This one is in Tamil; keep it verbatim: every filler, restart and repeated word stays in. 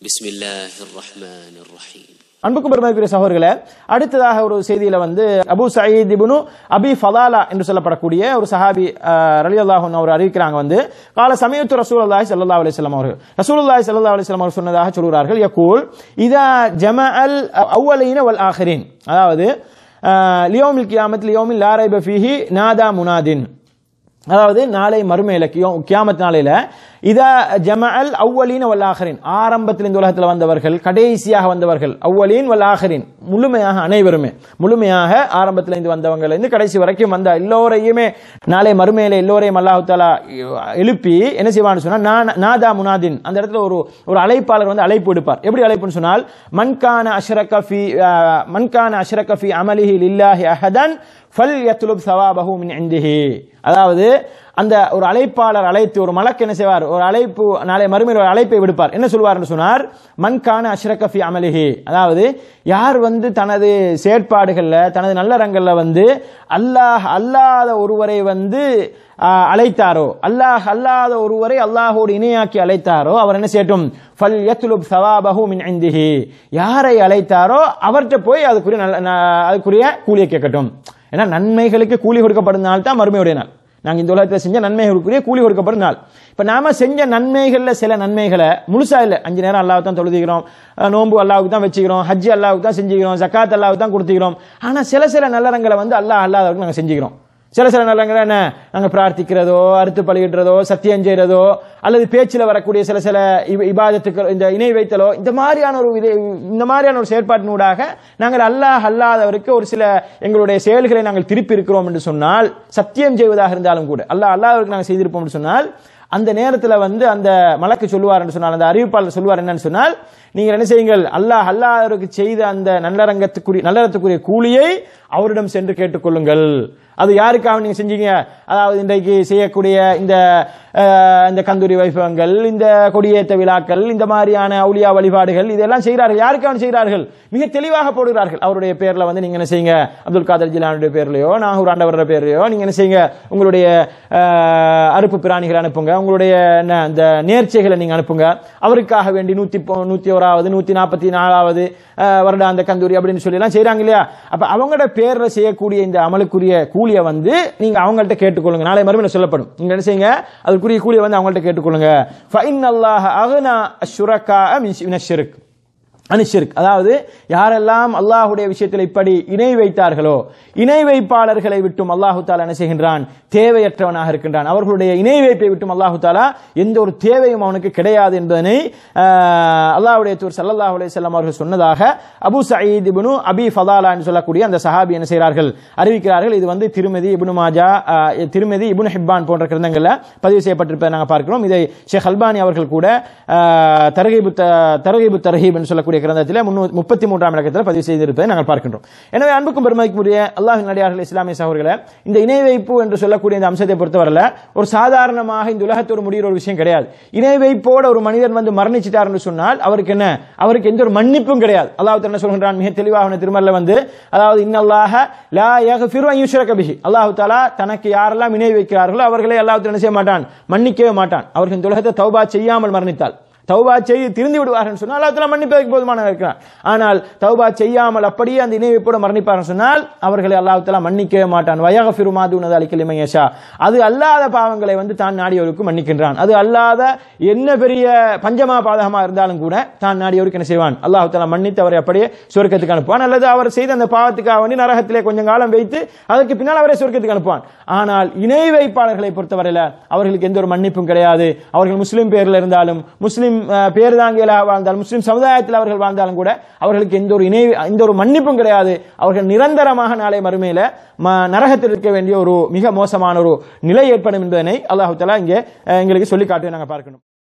பிஸ்மில்லாஹிர் ரஹ்மானிர் ரஹீம். அன்புக்கும் பெருமதிக்குரிய சகோதரர்களே, அடுத்ததாக ஒரு செய்தியில வந்து அபூ சயீத் இப்னு அபி ஃபதாலா என்று சொல்லப்படக்கூடிய ஒரு சஹாபி ரலியல்லாஹு அன்ஹு அவர் அறிவிக்கிறாங்க வந்து கால சமயத்து ரசூலுல்லாஹி ஸல்லல்லாஹு அலைஹி வஸல்லம் அவர்கள் ரசூலுல்லாஹி ஸல்லல்லாஹு அலைஹி வஸல்லம் அவர் சொன்னதாக சொல்கிறார்கள், யகூல் இதா ஜமஅல் அவ்வலீன வல் ஆகிரீன், அதாவது லியௌமில் கியாமத் லியௌமில் லா ரைப ஃபீஹி நாதா முனாதின், அதாவது நாளை மறுமையில கியாமத் நாளையில இதா ஜமஅல் அவ்வலீன வல் ஆகிரீன், ஆரம்பத்தில் இந்த உலகத்தில் வந்தவர்கள் கடைசியாக வந்தவர்கள், அவ்வலீன் வல் ஆகிரீன் முழுமையாக அனைவருமே முழுமையாக ஆரம்பத்தில் இருந்து வந்தவங்கள் இருந்து கடைசி வரைக்கும் வந்த எல்லோரையுமே நாளை மறுமையில எல்லோரையும் அல்லாஹ் தஆலா எழுப்பி என்ன செய்வான்னு சொன்னா நாதா முனாதின், அந்த இடத்துல ஒரு ஒரு அழைப்பாளர் வந்து அழைப்பு எடுப்பார். எப்படி அழைப்புன்னு சொன்னால் மன்கான அஷ்ரக ஃபீ மன்கான அஷ்ரக ஃபீ அமலிஹி லில்லாஹி அஹதன் ஃபல் யத்லுப் ஸவாபஹு மின் இன்திஹி, அதாவது அந்த ஒரு அழைப்பாளர் அழைத்து ஒரு மலக்கு என்ன செய்வார், ஒரு அழைப்பு நாளை மறுமையில் ஒரு அழைப்பை விடுப்பார். என்ன சொல்வார் என்று சொன்னார் மன்கான அஷ்ரக ஃபீ அமலிஹி, அதாவது யார் வந்து தனது செயற்பாடுகள்ல தனது நல்லறங்கள்ல வந்து அல்லாஹ் அல்லாத ஒருவரை வந்து அழைத்தாரோ, அல்லாஹ் அல்லாத ஒருவரை அல்லாஹோடு இணையாக்கி அழைத்தாரோ அவர் என்ன செய்யட்டும், ஃபல் யத்லுப் ஸவாபஹு மின் இன்திஹி, யாரை அழைத்தாரோ அவர்கிட்ட போய் அதுக்குரிய அதுக்குரிய கூலியை கேட்கட்டும். ஏன்னா நன்மைகளுக்கு கூலி கொடுக்கப்படும் நாள் தான் மறுமையுடைய நாள். நாங்கள் இந்த உலகத்தில் செஞ்ச நன்மைகளுக்குரிய கூலி கொடுக்கப்படும் நாள். இப்போ நாம செஞ்ச நன்மைகளில் சில நன்மைகளை முழுசா இல்லை, அஞ்சு நேரம் அல்லாஹ்வுக்கு தான் தொழுதுகிறோம், நோன்பு அல்லாஹ்வுக்கு தான் வச்சுக்கிறோம், ஹஜ்ஜி அல்லாஹ்வுக்கு தான் செஞ்சுக்கிறோம், ஜக்காத் அல்லாஹ்வுக்கு தான் கொடுத்துக்கிறோம். ஆனால் சில சில நல்லறங்களை வந்து அல்லாஹ் அல்லாதவருக்கு நாங்கள் செஞ்சுக்கிறோம். சில சில நல்லங்களை என்ன நாங்கள் பிரார்த்திக்கிறதோ, அறுத்து பலியிடுறதோ, சத்தியம் செய்யறதோ, அல்லது பேச்சில் வரக்கூடிய சில சில இபாதத்துக்கள், இந்த இணை வைத்தலோ, இந்த மாதிரியான ஒரு இந்த மாதிரியான ஒரு செயற்பாட்டினூடாக நாங்கள் அல்லாஹ் அல்லாதவருக்கு ஒரு சில எங்களுடைய செயல்களை நாங்கள் திருப்பி இருக்கிறோம் என்று சொன்னால், சத்தியம் செய்வதாக இருந்தாலும் கூட அல்லாஹ் அல்லாதவருக்கு நாங்கள் செய்திருப்போம் என்று சொன்னால், அந்த நேரத்தில் வந்து அந்த மலக்கு சொல்லுவார் என்று சொன்னால், அந்த அறிவிப்பாளர் சொல்லுவார் என்னன்னு சொன்னால், நீங்கள் என்ன செய்யுங்கள், அல்லாஹ் அல்லாஹ்வுக்கு செய்த அந்த நல்லறங்கத்துக்குரிய நல்லறத்துக்குரிய கூலியை அவரிடம் சென்று கேட்டுக்கொள்ளுங்கள். அது யாருக்காக நீங்க செஞ்சீங்க, அதாவது இன்றைக்கு செய்யக்கூடிய இந்த இந்த கந்தூரி வைபவங்கள், இந்த கொடியேற்ற விழாக்கள், இந்த மாதிரியான அவுலியா வழிபாடுகள் இதெல்லாம் செய்கிறார்கள், யாருக்காக செய்கிறார்கள் மிக தெளிவாக போடுகிறார்கள். அவருடைய பேர்ல வந்து நீங்க என்ன செய்யுங்க, அப்துல் காதர் ஜிலானுடைய பேர்லயோ நாகூர் ஆண்டவருடைய பேர்லயோ நீங்க என்ன செய்யுங்க, உங்களுடைய அறுப்பு பிராணிகளை அனுப்புங்க, உங்களுடைய அந்த நேர்ச்சைகளை நீங்க அனுப்புங்க, அவருக்காக வேண்டி நூத்தி நூத்தி ஓராவது நூத்தி நாற்பத்தி நாலாவது வருட அந்த கந்தூரி அப்படின்னு சொல்லி எல்லாம் செய்யறாங்க இல்லையா. அப்ப அவங்களோட பேர்ல செய்யக்கூடிய இந்த அமலுக்குரிய கூலியை வந்து நீங்க அவங்கள்ட்ட கேட்டுக்கொள்ளுங்க. நாளை மறுமையில சொல்லப்படும், நீங்க என்ன செய்யுங்க, அதுக்குரிய கூலியை வந்து அவங்கள்ட்ட கேட்டுக்கொள்ளுங்க. ஃபஇன்னல்லாஹ அக்னா அஷ்ஷுரகா மின ஷிர்க் அனிஷிர்க், அதாவது யாரெல்லாம் அல்லாஹுடைய விஷயத்தில் இப்படி இணை வைத்தார்களோ, இணை வைப்பாளர்களை விட்டும் அல்லாஹு தாலா என்ன செய்கின்றான், தேவையற்றவனாக இருக்கின்றான். அவர்களுடைய இணை வைப்பை விட்டும் அல்லாஹு தாலா எந்த ஒரு தேவையும் அவனுக்கு கிடையாது என்பதனை அல்லாஹ்வுடைய தூதர் ஸல்லல்லாஹு அலைஹி வஸல்லம் அவர்கள் சொன்னதாக அபூ சயீத் இப்னு அபி ஃபதாலா என்று சொல்லக்கூடிய அந்த சஹாபி என்ன செய்கிறார்கள், அறிவிக்கிறார்கள். இது வந்து திருமதி இப்னு மாஜா, திருமதி இப்னு ஹிப்பான் போன்ற கிரந்தங்களில் பதிவு செய்யப்பட்டிருப்பதை நாங்கள் பார்க்கிறோம். இதை ஷேக் அல்பானி அவர்கள் கூட தர்கீபு தர்கீபு தர்ஹீப் என்று சொல்லக்கூடிய கிரந்தத்தில் முப்பத்தி மூன்றாம் இலக்கத்தில் பதிவு செய்திருப்பதை நாங்கள் பார்க்கின்றோம். எனவே அன்புக்கும் பெருமதிக்குரிய அல்லாஹ்வின் அடியார்களே, இஸ்லாமிய சகோதரர்களே, இந்த இணை வைப்பு என்று சொல்லக்கூடிய இந்த அம்சத்தை பொறுத்தவரையில் ஒரு சாதாரணமாக இந்த உலகத்தோடு முடிகிற ஒரு விஷயம் கிடையாது. இணை வைப்போட ஒரு மனிதன் வந்து மரணிச்சிட்டார் என்று சொன்னால் அவருக்கு என்ன, அவருக்கு எந்த ஒரு மன்னிப்பும் கிடையாது. அல்லாஹ் என்ன சொல்கின்றான் மிக தெளிவாக திருமறையில் வந்து, அதாவது இன்னல்லாஹ லா யக்ஃபிரு அன் யுஷ்ரக பிஹி, அல்லாஹ் தஆலா தனக்கு யாரெல்லாம் இணை வைக்கிறார்களோ அவர்களை அல்லாஹ் என்ன செய்ய மாட்டான், மன்னிக்கவே மாட்டான். அவர்கள் இந்த உலகத்தை தௌபா செய்யாமல் மரணித்தால், தௌபா செய்து திருந்து விடுவார்கள் சொன்னால் அல்லாஹ் தஆலா மன்னிப்பதற்கு போதுமான இருக்கிறார். ஆனால் தௌபா செய்யாமல் அப்படியே அந்த இணை வைப்போடு மரணிப்பார்கள் சொன்னால் அவர்களை அல்லாஹ் தஆலா மன்னிக்கவே மாட்டான். வயக்ஃபிரு மா தூன ஸாலிக லிமன் யஷா, அது அல்லாத பாவங்களை வந்து தான் நாடியவருக்கு மன்னிக்கின்றான். அது அல்லாத என்ன பெரிய பஞ்சமா பாதகமா இருந்தாலும் கூட தான் நாடியவருக்கு என்ன செய்வான், அல்லாஹ் தஆலா மன்னித்து அவரை அப்படியே சொர்க்கத்துக்கு அனுப்புவான். அல்லது அவர் செய்த அந்த பாவத்துக்காக வேண்டி நரகத்திலே கொஞ்சம் காலம் வைத்து அதற்கு பின்னால் அவரை சொர்க்கத்துக்கு அனுப்புவான். ஆனால் இணை வைப்பாளர்களை பொறுத்தவரையில் அவர்களுக்கு எந்த ஒரு மன்னிப்பும் கிடையாது. அவர்கள் முஸ்லிம் பேரில் இருந்தாலும், முஸ்லிம் பேர் தாங்கியலாக வாழ்ந்தாலும், முஸ்லிம் சமுதாயத்தில் அவர்கள் வாழ்ந்தாலும் கூட அவர்களுக்கு எந்த ஒரு இணை எந்த ஒரு மன்னிப்பும் கிடையாது. அவர்கள் நிரந்தரமாக நாளை மறுமையில நரகத்தில் இருக்க வேண்டிய ஒரு மிக மோசமான ஒரு நிலை ஏற்படும் என்பதனை அல்லாஹ் தஆலா இங்கே எங்களுக்கு சொல்லி காட்டுவதை நாங்கள் பார்க்கணும்.